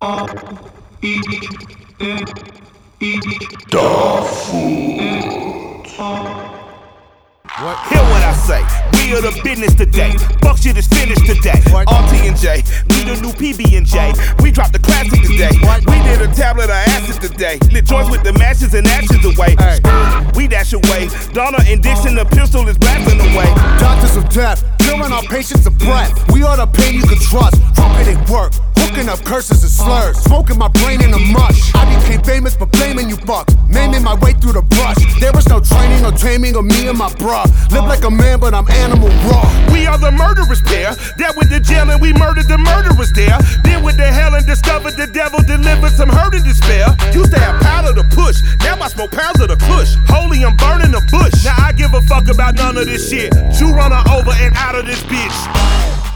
Hear what I say, we are the business today. Fuck shit is finished today. RT&J, we the new PB&J. We dropped the classic today. We did a tablet of acid today. Lit joints with the matches and actions away. We dash away. Donna and Dixon, the pistol is blasting away. Doctors of death, killing our patients of breath. We are the pain you can trust. Trumpet at work, hooking up curses and slurs. Smoking my brain in a mush. I became famous for blaming you fucks. Maiming my way through the brush. There was no training or taming of me and my bruh. Live like a man, but I'm animal raw. We are the murderous pair. That went to jail and we murdered the murderers there. Then went to hell and discovered the devil delivered some hurt and despair. Used to have powder to push, now I smoke pounds of the kush. Holy, I'm burning the bush. Now I give a fuck about none of this shit. You run her over and out of this bitch.